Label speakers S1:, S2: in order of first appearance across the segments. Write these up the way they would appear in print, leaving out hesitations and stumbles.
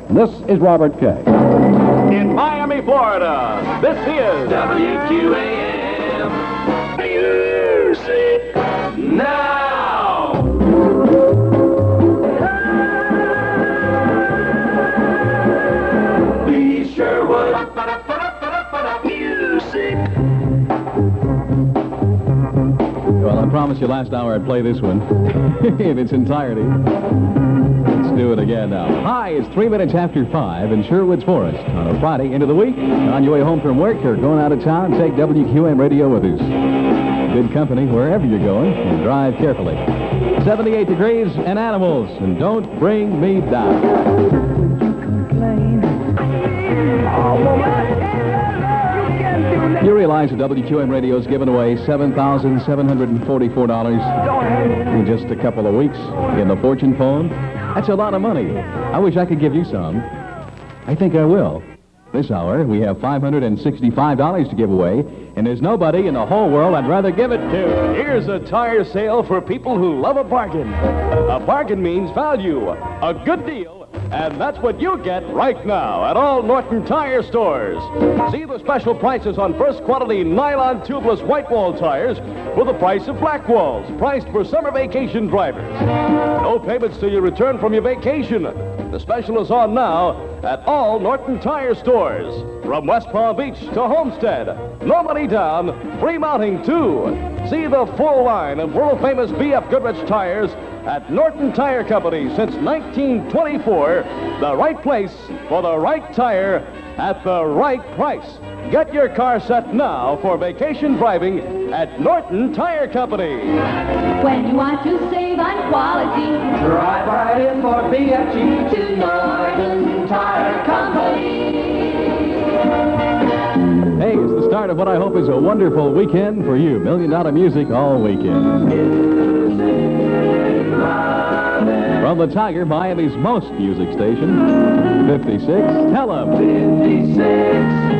S1: This is Robert Kay.
S2: In Miami, Florida, this is
S3: WQAM Music Now. Lee Sherwood Music.
S1: Well, I promised you last hour I'd play this one in its entirety. Let's do it again now. Hi, it's 3 minutes after 5 in Sherwood's Forest on a Friday into the week. On your way home from work or going out of town, take WQAM radio with us. Good company wherever you're going, and drive carefully. 78 degrees and animals, and don't bring me down. You realize that WQAM radio's given away $7,744 in just a couple of weeks in the Fortune phone? That's a lot of money. I wish I could give you some. I think I will. This hour, we have $565 to give away, and there's nobody in the whole world I'd rather give it to.
S2: Here's a tire sale for people who love a bargain. A bargain means value, a good deal, and that's what you get right now at all Norton Tire stores. See the special prices on first quality nylon tubeless white wall tires for the price of black walls, priced for summer vacation drivers. No payments till you return from your vacation. The special is on now at all Norton Tire stores. From West Palm Beach to Homestead. No money down, free mounting too. See the full line of world-famous B.F. Goodrich tires at Norton Tire Company since 1924. The right place for the right tire at the right price. Get your car set now for vacation driving at Norton Tire Company.
S4: When you want to save on quality,
S3: Drive right in for BFG
S4: to Norton Tire Company.
S1: Hey, it's the start of what I hope is a wonderful weekend for you. $1 Million music all weekend. From the Tiger, Miami's most music station, 56, tell 'em.
S3: 56.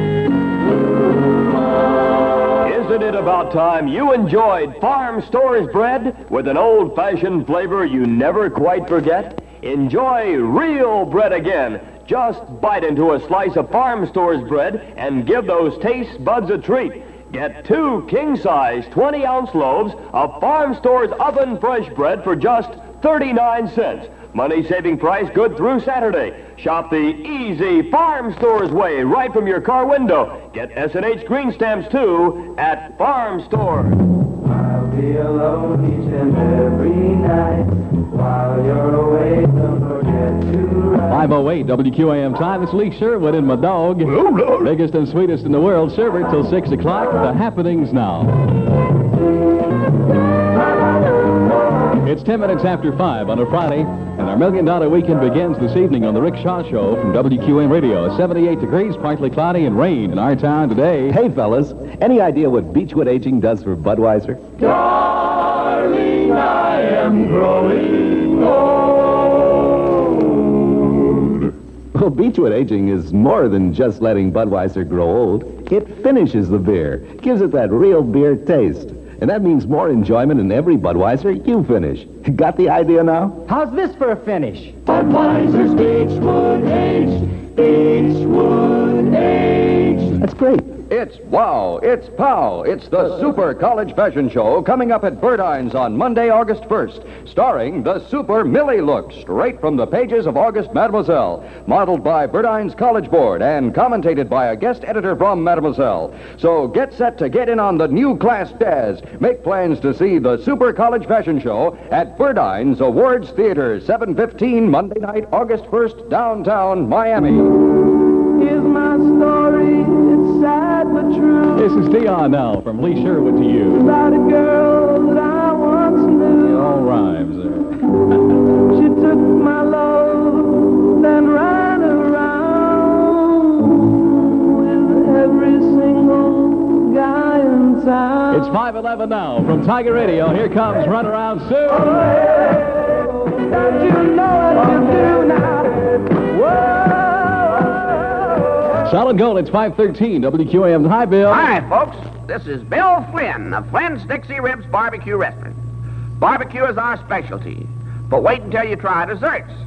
S5: Isn't it about time you enjoyed Farm Stores bread with an old-fashioned flavor you never quite forget? Enjoy real bread again. Just bite into a slice of Farm Stores bread and give those taste buds a treat. Get 2 king-size 20-ounce loaves of Farm Stores oven fresh bread for just 39 cents. Money-saving price good through Saturday. Shop the easy Farm Stores way right from your car window. Get S&H green stamps, too, at Farm Store.
S3: I'll be alone each and every night. While you're away, don't forget to write.
S1: 5:08 WQAM time. It's Lee Sherwood and my dog. Biggest and sweetest in the world. Serve it till 6 o'clock. The happenings now. It's 10 minutes after 5 on a Friday, and our $1 Million weekend begins this evening on the Rick Shaw Show from WQAM Radio. 78 degrees, partly cloudy, and rain in our town today.
S6: Hey, fellas, any idea what Beechwood Aging does for Budweiser?
S3: Darling, I am growing old.
S6: Well, Beechwood Aging is more than just letting Budweiser grow old. It finishes the beer, gives it that real beer taste. And that means more enjoyment in every Budweiser you finish. Got the idea now?
S7: How's this for a finish?
S3: Budweiser's Beechwood Aged. Beechwood Aged.
S6: That's great.
S2: It's wow, it's pow, it's the Super College Fashion Show coming up at Burdines on Monday, August 1st, starring the Super Millie look straight from the pages of August Mademoiselle, modeled by Burdines College Board and commentated by a guest editor from Mademoiselle. So get set to get in on the new class jazz. Make plans to see the Super College Fashion Show at Burdines Awards Theater, 7:15 Monday night, August 1st, downtown Miami.
S3: Here's my story, it's sad but true.
S1: This is Dion now from Lee Sherwood to you.
S3: About a girl that I once knew.
S1: It all rhymes there.
S3: She took my love, then ran around with every single guy in town.
S1: It's 5:11 now from Tiger Radio. Here comes Run Around Sue.
S3: Oh, yeah. Don't you know what to do now? Whoa.
S1: Solid gold, it's 5:13, WQAM. Hi, Bill.
S8: Hi, folks. This is Bill Flynn of Flynn's Dixie Ribs Barbecue Restaurant. Barbecue is our specialty, but wait until you try desserts.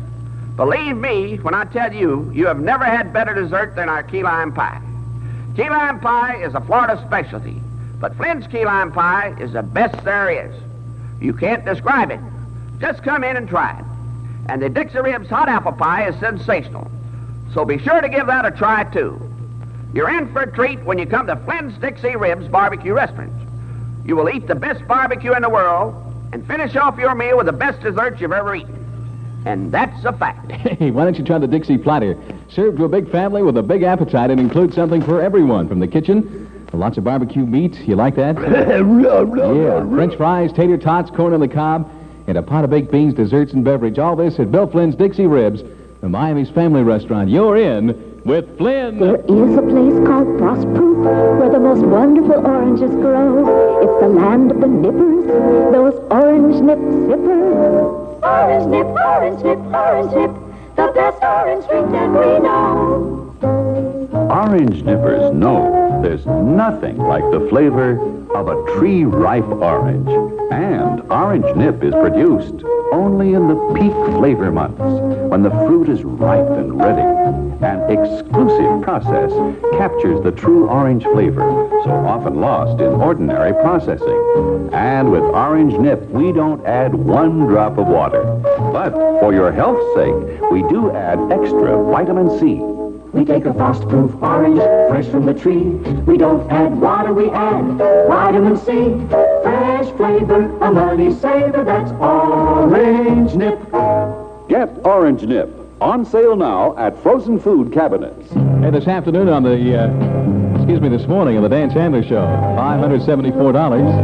S8: Believe me when I tell you, you have never had better dessert than our key lime pie. Key lime pie is a Florida specialty, but Flynn's key lime pie is the best there is. You can't describe it. Just come in and try it. And the Dixie Ribs hot apple pie is sensational. So be sure to give that a try, too. You're in for a treat when you come to Flynn's Dixie Ribs Barbecue Restaurant. You will eat the best barbecue in the world and finish off your meal with the best dessert you've ever eaten. And that's a fact.
S1: Hey, why don't you try the Dixie Platter? Served to a big family with a big appetite and includes something for everyone from the kitchen. Lots of barbecue meat. You like that? Yeah. French fries, tater tots, corn on the cob, and a pot of baked beans, desserts, and beverage. All this at Bill Flynn's Dixie Ribs, the Miami's family restaurant. You're in with Flynn.
S7: There is a place called Frostproof where the most wonderful oranges grow. It's the land of the nippers, those orange nip sippers. Orange nip, orange nip, orange nip, the best orange drink that we know.
S9: Orange nippers know there's nothing like the flavor of a tree-ripe orange. And Orange Nip is produced only in the peak flavor months, when the fruit is ripe and ready. An exclusive process captures the true orange flavor, so often lost in ordinary processing. And with Orange Nip, we don't add one drop of water. But for your health's sake, we do add extra vitamin C.
S7: We take a frost-proof orange, fresh from the tree. We don't add water, we add vitamin C. Fresh flavor, a money saver, that's Orange Nip.
S9: Get Orange Nip. On sale now at frozen food cabinets.
S1: Hey, this afternoon on the, this morning on the Dan Chandler Show, $574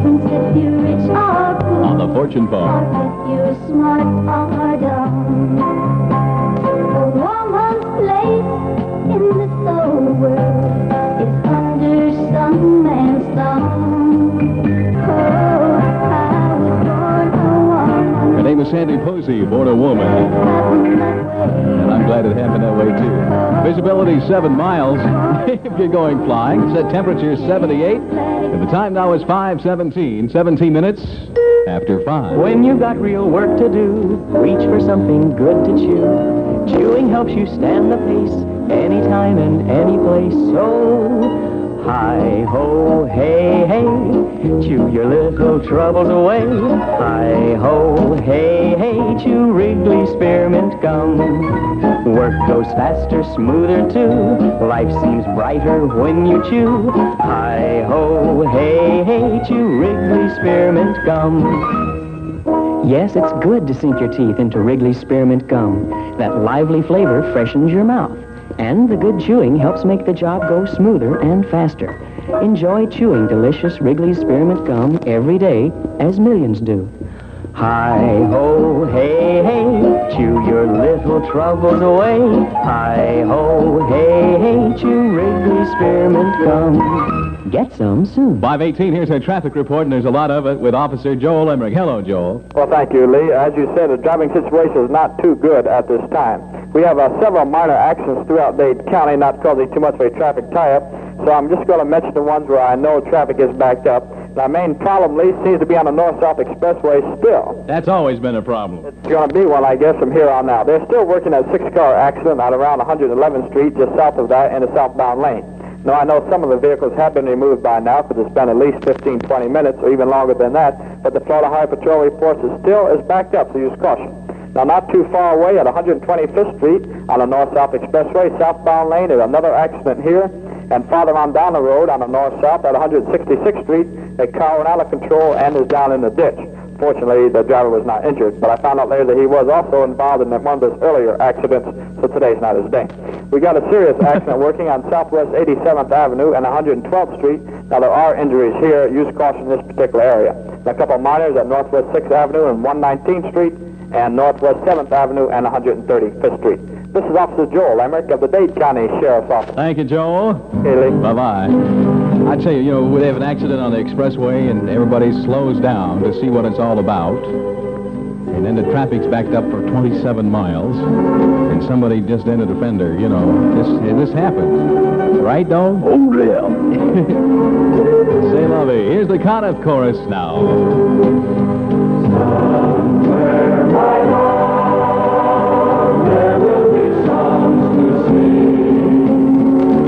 S1: on the Fortune phone.
S7: You're smart or dumb. A woman's place in this old world is under some man's thumb. Oh, I was born a woman.
S1: Her name is Sandy Posey, born a woman. And I'm glad it happened that way, too. Visibility 7 miles if you're going flying. Set temperature 78. And the time now is 5:17, 17 minutes after 5.
S10: When you've got real work to do, reach for something good to chew. Chewing helps you stand the pace anytime and any place. So, hi-ho, hey, hey, chew your little troubles away. Hi-ho, hey, hey, chew Wrigley Spearmint Gum. Work goes faster, smoother too. Life seems brighter when you chew. Hi-ho, hey, hey, chew Wrigley Spearmint Gum. Yes, it's good to sink your teeth into Wrigley Spearmint Gum. That lively flavor freshens your mouth. And the good chewing helps make the job go smoother and faster. Enjoy chewing delicious Wrigley Spearmint Gum every day, as millions do. Hi-ho, hey, hey, chew your little troubles away. Hi-ho, hey, hey, chew Wrigley Spearmint Gum. Get some soon.
S1: 5:18, here's our traffic report, and there's a lot of it with Officer Joel Emmerich. Hello, Joel.
S11: Well, thank you, Lee. As you said, the driving situation is not too good at this time. We have several minor accidents throughout Dade County, not causing too much of a traffic tie-up, so I'm just going to mention the ones where I know traffic is backed up. Our main problem, Lee, seems to be on the North-South Expressway still.
S1: That's always been a problem.
S11: It's going to be one, I guess, from here on out. They're still working that 6-car accident out around 111th Street, just south of that, in the southbound lane. Now, I know some of the vehicles have been removed by now, because it's been at least 15, 20 minutes, or even longer than that, but the Florida Highway Patrol reports it still is backed up, so use caution. Now, not too far away at 125th Street on the North-South Expressway, southbound lane, there's another accident here. And farther on down the road on the north-south at 166th Street, a car went out of control and is down in the ditch. Fortunately, the driver was not injured, but I found out later that he was also involved in one of those earlier accidents, so today's not his day. We got a serious accident working on Southwest 87th Avenue and 112th Street. Now, there are injuries here. Use caution in this particular area. A couple of minors at Northwest 6th Avenue and 119th Street, and Northwest 7th Avenue and 135th Street. This is Officer Joel Emmerich of the Dade County Sheriff's Office.
S1: Thank you, Joel.
S11: Okay, Lee.
S1: Bye-bye. I tell you, we have an accident on the expressway, and everybody slows down to see what it's all about. And then the traffic's backed up for 27 miles, and somebody just ended a fender. This happens. Right, Dome?
S9: Oh, yeah.
S1: Say la vie. Here's the Conniff chorus now.
S3: Somewhere right on there will be songs to sing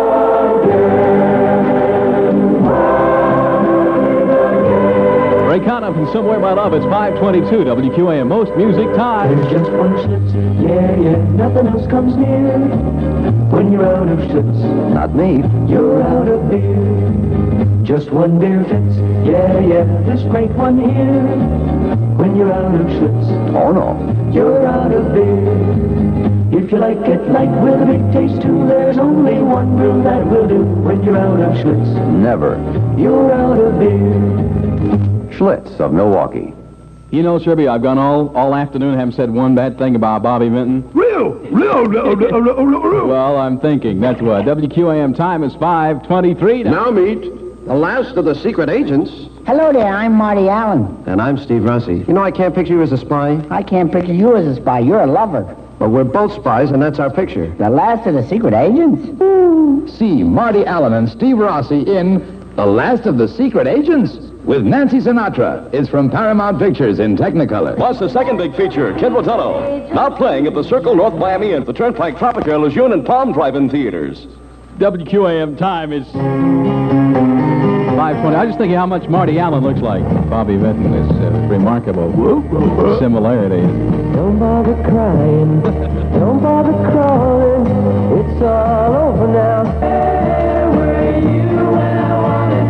S3: again.
S1: Ray Conniff and Somewhere My Love. It's 5:22 WQAM. Most music time.
S10: There's just one Schlitz, yeah, nothing else comes near. When you're out of Schlitz,
S6: Not me.
S10: you're out of beer. Just one beer fits, yeah, this great one here. When you're out of Schlitz,
S6: Oh, no.
S10: you're out of beer. If you like it light with a big taste too, there's only one brew that will do. When you're out of Schlitz,
S6: Never.
S10: you're out of beer.
S6: Schlitz of Milwaukee.
S1: You know, Sherby, I've gone all afternoon, haven't said one bad thing about Bobby Vinton.
S12: Real.
S1: Well, I'm thinking. That's what. WQAM time is 5:23 now.
S12: Now meet the last of the secret agents.
S13: Hello there, I'm Marty Allen.
S12: And I'm Steve Rossi. You know, I can't picture you as a spy.
S13: I can't picture you as a spy. You're a lover.
S12: But we're both spies, and that's our picture.
S13: The last of the secret agents?
S14: See Marty Allen and Steve Rossi in The Last of the Secret Agents with Nancy Sinatra. It's from Paramount Pictures in Technicolor.
S2: Plus the second big feature, Kid Rotello. Now playing at the Circle North Miami and the Turnpike Tropica, Lejeune, and Palm Drive-In theaters.
S1: WQAM time is 5:20. I was just thinking how much Marty Allen looks like Bobby Vinton. Is remarkable similarity.
S10: Don't bother crying, don't bother crawling, it's all over now. Where were you when I wanted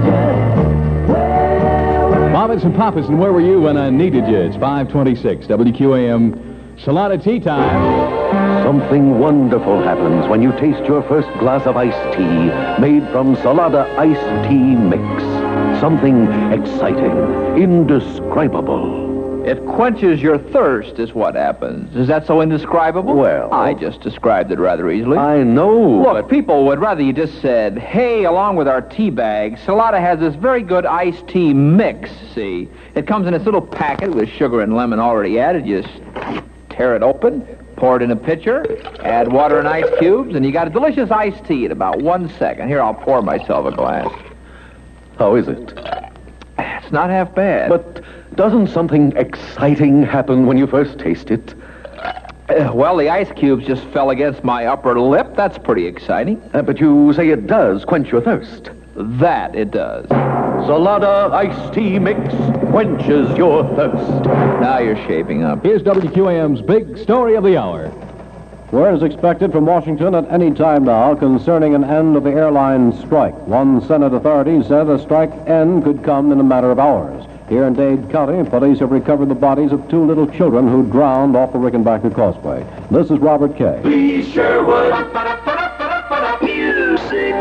S10: you?
S1: Mamas and Papas, and where were you when I needed you? It's 5:26. WQAM Salada Tea Time.
S9: Something wonderful happens when you taste your first glass of iced tea made from Salada Iced Tea Mix. Something exciting, indescribable.
S15: It quenches your thirst is what happens. Is that so indescribable?
S9: Well,
S15: I just described it rather easily.
S9: I know.
S15: Look, people would rather you just said, hey, along with our tea bag, Salada has this very good iced tea mix, see? It comes in this little packet with sugar and lemon already added. You just tear it open, pour it in a pitcher, add water and ice cubes, and you got a delicious iced tea in about 1 second. Here, I'll pour myself a glass.
S9: How is it?
S15: It's not half bad.
S9: But doesn't something exciting happen when you first taste it?
S15: Well, the ice cubes just fell against my upper lip. That's pretty exciting.
S9: But you say it does quench your thirst.
S15: That it does.
S9: Salada Iced Tea Mix quenches your thirst.
S15: Now you're shaping up.
S1: Here's WQAM's big story of the hour.
S16: Word is expected from Washington at any time now concerning an end of the airline strike. One Senate authority said a strike end could come in a matter of hours. Here in Dade County, police have recovered the bodies of 2 little children who drowned off the Rickenbacker Causeway. This is Robert Kay.
S3: Be Sherwood. Music.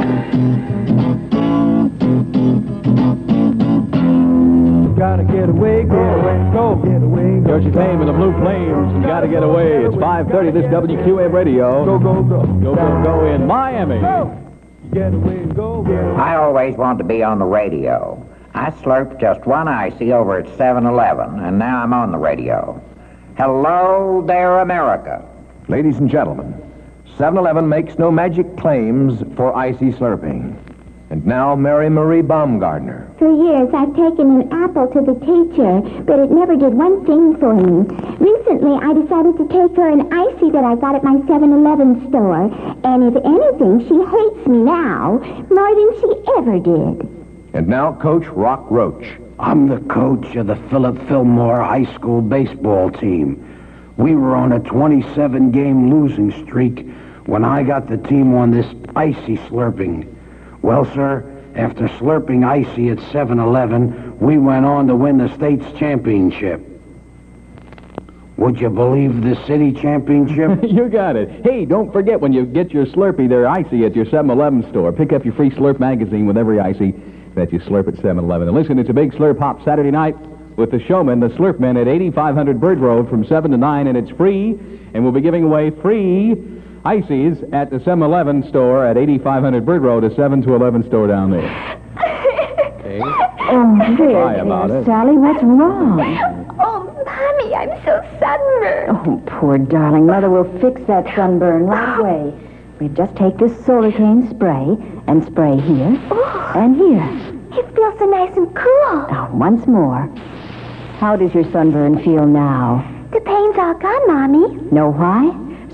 S10: Gotta get away, go, get away.
S1: Georgie Fame and the Blue Flames. You gotta get away. It's 5:30. This WQAM radio.
S10: Go.
S1: Go in Miami.
S10: Get away, go.
S17: I always wanted to be on the radio. I slurped just one icy over at 7-Eleven, and now I'm on the radio. Hello there, America.
S18: Ladies and gentlemen, 7-Eleven makes no magic claims for icy slurping. And now, Mary Marie Baumgartner.
S7: For years, I've taken an apple to the teacher, but it never did one thing for me. Recently, I decided to take her an icy that I got at my 7-Eleven store. And if anything, she hates me now more than she ever did.
S18: And now, Coach Rock Roach.
S19: I'm the coach of the Philip Fillmore High School baseball team. We were on a 27-game losing streak when I got the team on this icy slurping. Well, sir, after slurping icy at 7-Eleven, we went on to win the state's championship. Would you believe the city championship?
S1: You got it. Hey, don't forget when you get your Slurpee, they're icy at your 7-Eleven store. Pick up your free Slurp magazine with every icy that you slurp at 7-Eleven. And listen, it's a big Slurp Hop Saturday night with the showman, the Slurp Men, at 8500 Bird Road from 7 to 9, and it's free. And we'll be giving away free ices at the 7-Eleven store at 8500 Bird Road, a 7 to 11 store down there. Okay.
S7: Oh,
S1: Cry about it.
S7: Sally, what's wrong? Oh, Mommy, I'm so sunburned. Oh, poor darling. Mother will fix that sunburn right away. We just take this solar cane spray and spray here and here. It feels so nice and cool. Oh, once more. How does your sunburn feel now? The pain's all gone, Mommy. Know why?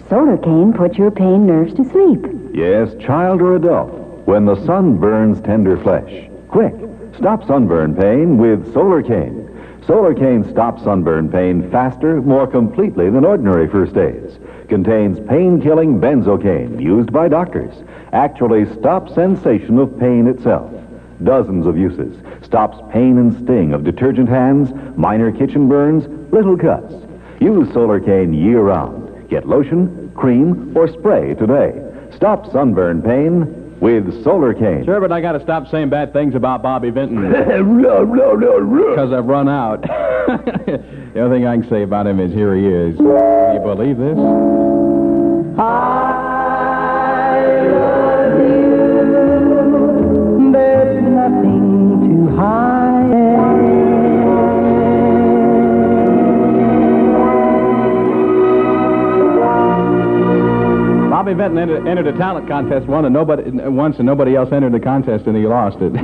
S7: Solar Cane puts your pain nerves to sleep.
S9: Yes, child or adult, when the sun burns tender flesh. Quick, stop sunburn pain with Solar Cane. Solar Cane stops sunburn pain faster, more completely than ordinary first aids. Contains pain-killing benzocaine, used by doctors. Actually stops sensation of pain itself. Dozens of uses. Stops pain and sting of detergent hands, minor kitchen burns, little cuts. Use Solar Cane year-round. Get lotion, cream, or spray today. Stop sunburn pain with Solar Cane.
S1: Sure, but I got to stop saying bad things about Bobby Vinton. Because I've run out. The only thing I can say about him is here he is. Can you believe this?
S10: I love you. There's nothing to hide.
S1: Bobby Vinton entered a talent contest once, and nobody else entered the contest, and he lost it.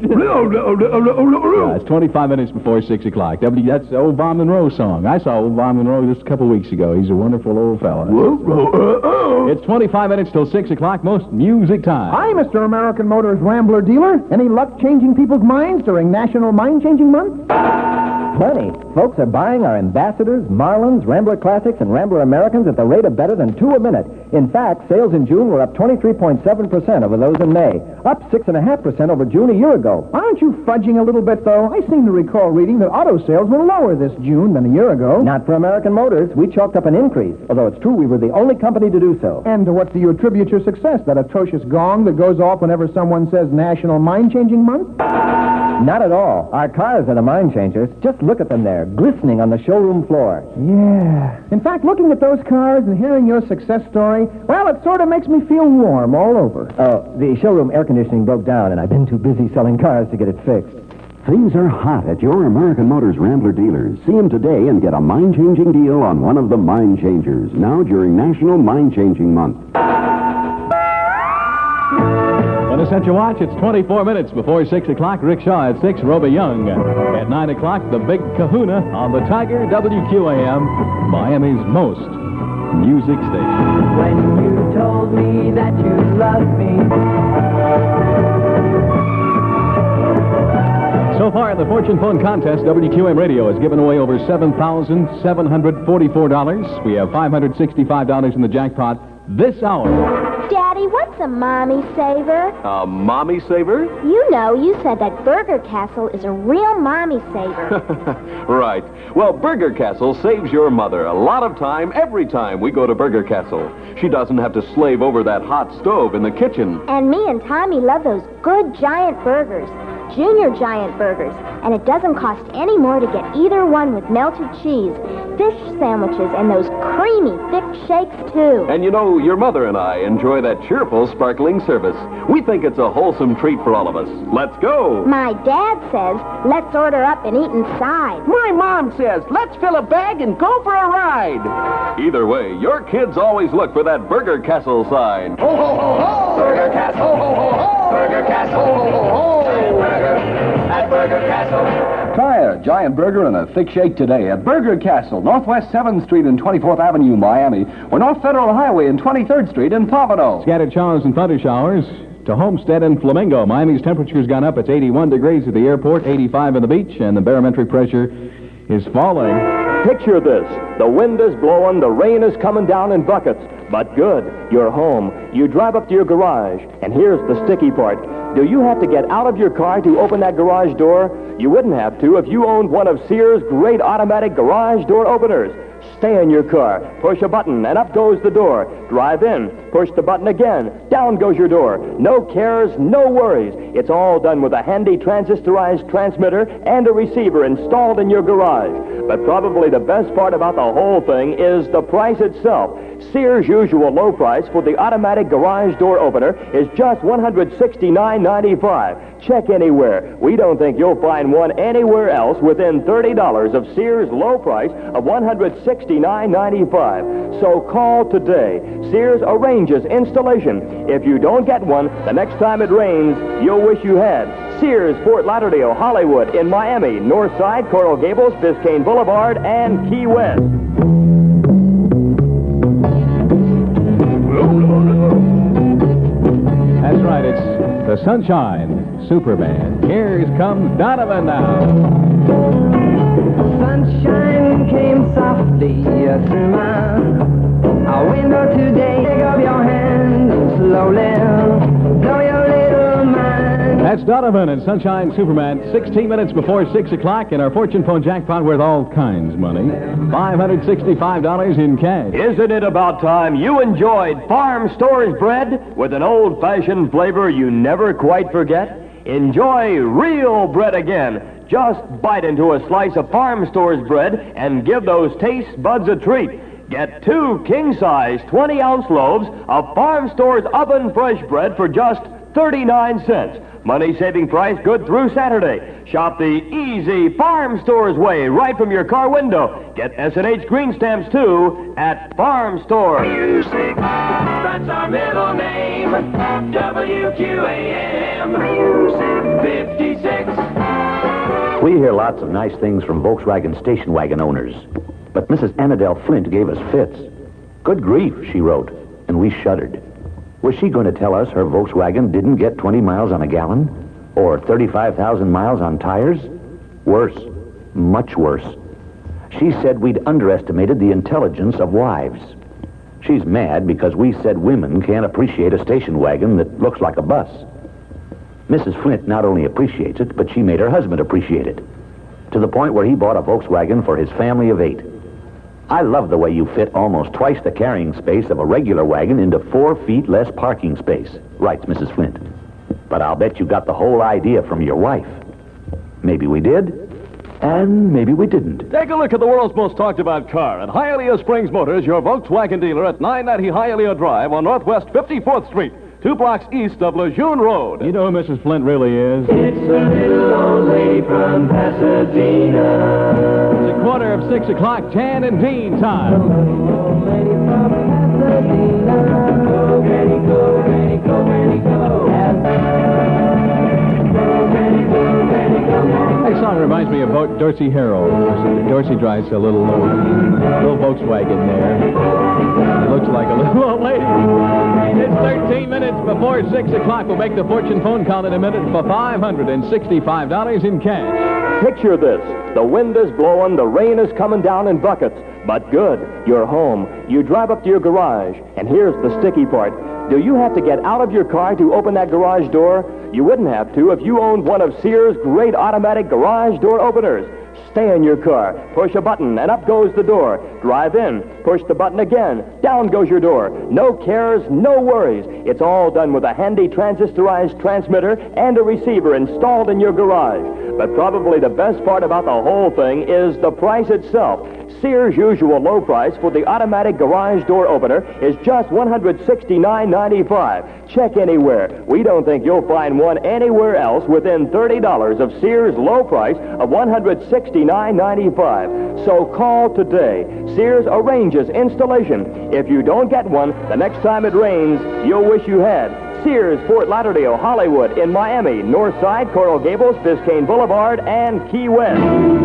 S1: Yeah, it's 25 minutes before 6 o'clock. That's the old Von Monroe song. I saw old Von Monroe just a couple weeks ago. He's a wonderful old fella. It's 25 minutes till 6 o'clock, most music time.
S20: Hi, Mr. American Motors Rambler dealer. Any luck changing people's minds during National Mind Changing Month?
S21: Plenty. Folks are buying our Ambassadors, Marlins, Rambler Classics, and Rambler Americans at the rate of better than 2 a minute. In fact, sales in June were up 23.7% over those in May, up 6.5% over June a year ago.
S20: Aren't you fudging a little bit, though? I seem to recall reading that auto sales were lower this June than a year ago.
S21: Not for American Motors. We chalked up an increase, although it's true we were the only company to do so.
S20: And to what do you attribute your success? That atrocious gong that goes off whenever someone says National Mind Changing Month?
S21: Not at all. Our cars are the mind changers. Just look at them there, glistening on the showroom floor.
S20: Yeah. In fact, looking at those cars and hearing your success story, well, it sort of makes me feel warm all over.
S21: Oh, the showroom air conditioning broke down, and I've been too busy selling cars to get it fixed.
S22: Things are hot at your American Motors Rambler dealers. See them today and get a mind-changing deal on one of the Mind Changers, now during National Mind Changing Month.
S1: On Essential Watch, it's 24 minutes before 6 o'clock. Rick Shaw at 6, Roby Young. At 9 o'clock, the Big Kahuna on the Tiger WQAM, Miami's most music station.
S10: When you told me that you loved me.
S1: So far in the Fortune Phone Contest, WQAM Radio has given away over $7,744. We have $565 in the jackpot this hour.
S23: Daddy, what's a mommy saver?
S2: A mommy saver?
S23: You know, you said that Burger Castle is a real mommy saver.
S2: Right. Well, Burger Castle saves your mother a lot of time every time we go to Burger Castle. She doesn't have to slave over that hot stove in the kitchen.
S23: And me and Tommy love those good giant burgers. Junior giant burgers. And it doesn't cost any more to get either one with melted cheese, fish sandwiches, and those creamy, thick shakes, too.
S2: And you know, your mother and I enjoy that cheerful, sparkling service. We think it's a wholesome treat for all of us. Let's go.
S23: My dad says, let's order up and eat inside.
S8: My mom says, let's fill a bag and go for a ride.
S2: Either way, your kids always look for that Burger Castle sign.
S10: Ho, ho, ho, ho! Burger Castle! Ho, ho, ho, ho! Burger Castle! Ho, ho, ho, ho! At Burger Castle.
S24: Try a giant burger and a thick shake today at Burger Castle, Northwest 7th Street and 24th Avenue, Miami, or North Federal Highway and 23rd Street in Pompano.
S1: Scattered showers and thunder showers to Homestead and Flamingo. Miami's temperature's gone up. It's 81 degrees at the airport, 85 on the beach, and the barometric pressure is falling.
S5: Picture this. The wind is blowing, the rain is coming down in buckets. But good, you're home. You drive up to your garage, and here's the sticky part. Do you have to get out of your car to open that garage door? You wouldn't have to if you owned one of Sears' great automatic garage door openers. Stay in your car, push a button, and up goes the door. Drive in, push the button again, down goes your door. No cares, no worries. It's all done with a handy transistorized transmitter and a receiver installed in your garage. But probably the best part about the whole thing is the price itself. Sears' usual low price for the automatic garage door opener is just $169.95. Check anywhere. We don't think you'll find one anywhere else within $30 of Sears' low price of $169.95. So call today. Sears arranges installation. If you don't get one, the next time it rains, you'll wish you had. Sears, Fort Lauderdale, Hollywood, in Miami, Northside, Coral Gables, Biscayne Boulevard, and Key West.
S1: That's right, it's the Sunshine Superman. Here comes Donovan now.
S3: Sunshine came softly through my window today. Take up your hand and slowly blow your little mind.
S1: That's Donovan and Sunshine Superman, 16 minutes before 6 o'clock, and our fortune phone jackpot worth all kinds of money. $565 in cash.
S5: Isn't it about time you enjoyed Farm Stores bread with an old-fashioned flavor you never quite forget? Enjoy real bread again. Just bite into a slice of Farm Stores bread and give those taste buds a treat. Get 2 king-size 20-ounce loaves of Farm Stores oven fresh bread for just 39 cents. Money-saving price good through Saturday. Shop the easy Farm Stores way right from your car window. Get S&H green stamps, too, at Farm Stores.
S3: Music, that's our middle name. WQAM, Music 56.
S4: We hear lots of nice things from Volkswagen station wagon owners. But Mrs. Annadelle Flint gave us fits. Good grief, she wrote, and we shuddered. Was she going to tell us her Volkswagen didn't get 20 miles on a gallon? Or 35,000 miles on tires? Worse. Much worse. She said we'd underestimated the intelligence of wives. She's mad because we said women can't appreciate a station wagon that looks like a bus. Mrs. Flint not only appreciates it, but she made her husband appreciate it. To the point where he bought a Volkswagen for his family of 8. I love the way you fit almost twice the carrying space of a regular wagon into 4 feet less parking space, writes Mrs. Flint. But I'll bet you got the whole idea from your wife. Maybe we did, and maybe we didn't.
S2: Take a look at the world's most talked about car at Hialeah Springs Motors, your Volkswagen dealer at 990 Hialeah Drive on Northwest 54th Street, 2 blocks east of Lejeune Road.
S1: You know who Mrs. Flint really is?
S3: It's a little old lady from Pasadena.
S1: It's a quarter of 6 o'clock, Jan and Dean time.
S3: Old lady from Pasadena. Go, Granny, go, Granny, go, Granny, go.
S1: That song reminds me of Dorsey Harold. Dorsey drives a little Volkswagen there. It looks like a little old lady. It's 13 minutes before 6 o'clock. We'll make the fortune phone call in a minute for $565 in cash.
S5: Picture this. The wind is blowing, the rain is coming down in buckets. But good, you're home. You drive up to your garage, and here's the sticky part. Do you have to get out of your car to open that garage door? You wouldn't have to if you owned one of Sears' great automatic garage door openers. Stay in your car, push a button, and up goes the door. Drive in, push the button again, down goes your door. No cares, no worries. It's all done with a handy transistorized transmitter and a receiver installed in your garage. But probably the best part about the whole thing is the price itself. Sears' usual low price for the automatic garage door opener is just $169.95. Check anywhere. We don't think you'll find one anywhere else within $30 of Sears' low price of $169.95. So call today. Sears arranges installation. If you don't get one, the next time it rains, you'll wish you had. Sears, Fort Lauderdale, Hollywood, in Miami, Northside, Coral Gables, Biscayne Boulevard, and Key West.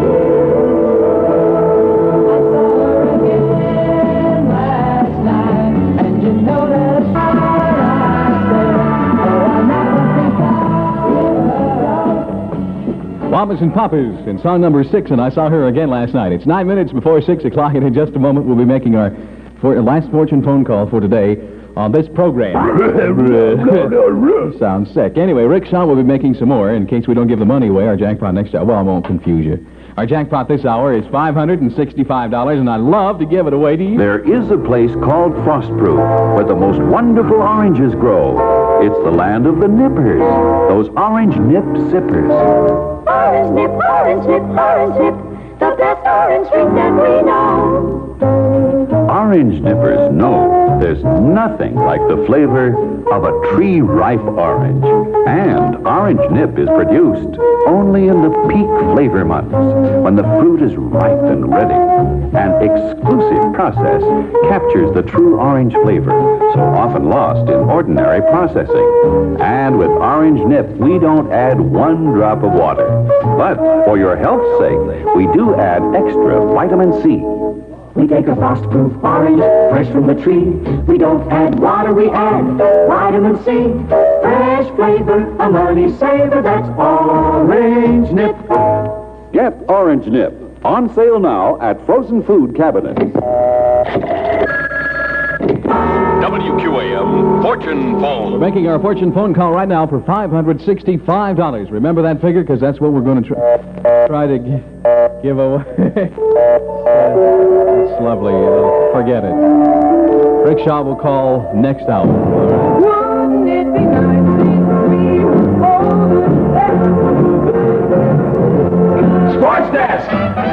S1: Mamas and Papas in song number 6, and I saw her again last night. It's 9 minutes before 6 o'clock, and in just a moment we'll be making our last fortune phone call for today on this program. Sounds sick. Anyway, Rick Shaw will be making some more in case we don't give the money away. Our jackpot next hour, well, I won't confuse you. Our jackpot this hour is $565, and I'd love to give it away to you.
S9: There is a place called Frostproof where the most wonderful oranges grow. It's the land of the nippers, those orange nip sippers.
S7: Orange nip, orange nip, orange nip, the best orange drink that we know.
S9: Orange nippers know there's nothing like the flavor of a tree-ripe orange. And Orange Nip is produced only in the peak flavor months, when the fruit is ripe and ready. An exclusive process captures the true orange flavor, so often lost in ordinary processing. And with Orange Nip, we don't add 1 drop of water. But for your health's sake, we do add extra vitamin C.
S3: We take a frost-proof orange, fresh from the tree. We don't add water, we add vitamin C. Fresh flavor, a money saver, that's Orange Nip.
S22: Get Orange Nip. On sale now at frozen food cabinets.
S1: WQAM Fortune Phone. We're making our fortune phone call right now for $565. Remember that figure, because that's what we're going to try to give away. It's lovely. Forget it. Rick Shaw will call next hour.
S3: Wouldn't it be nice
S10: Sports Desk!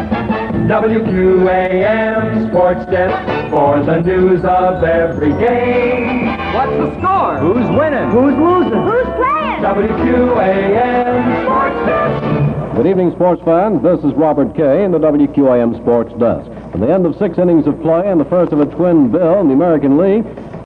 S10: WQAM Sports Desk for the news of every game. What's the score? Who's winning? Who's losing?
S23: Who's playing?
S10: WQAM Sports Desk.
S16: Good evening, sports fans. This is Robert Kay in the WQAM Sports Desk. At the end of 6 innings of play and the first of a twin bill in the American League,